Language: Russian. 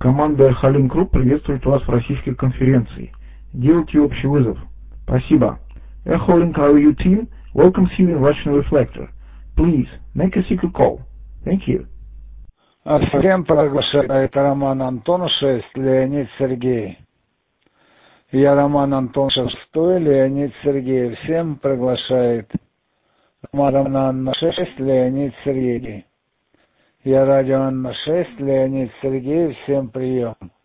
Команда Халин Групп приветствует вас в российской конференции. Делайте общий вызов. Спасибо. Holink RU team welcomes you in Russian Reflector. Please make a secret call. Thank you. Всем приглашает Роман Антон 6, Леонид Сергей. Я Роман Антон 6, Леонид Сергей. Всем приглашает Роман Анна 6, Леонид Сергей. Я радио Анна 6, Леонид Сергей. Всем прием.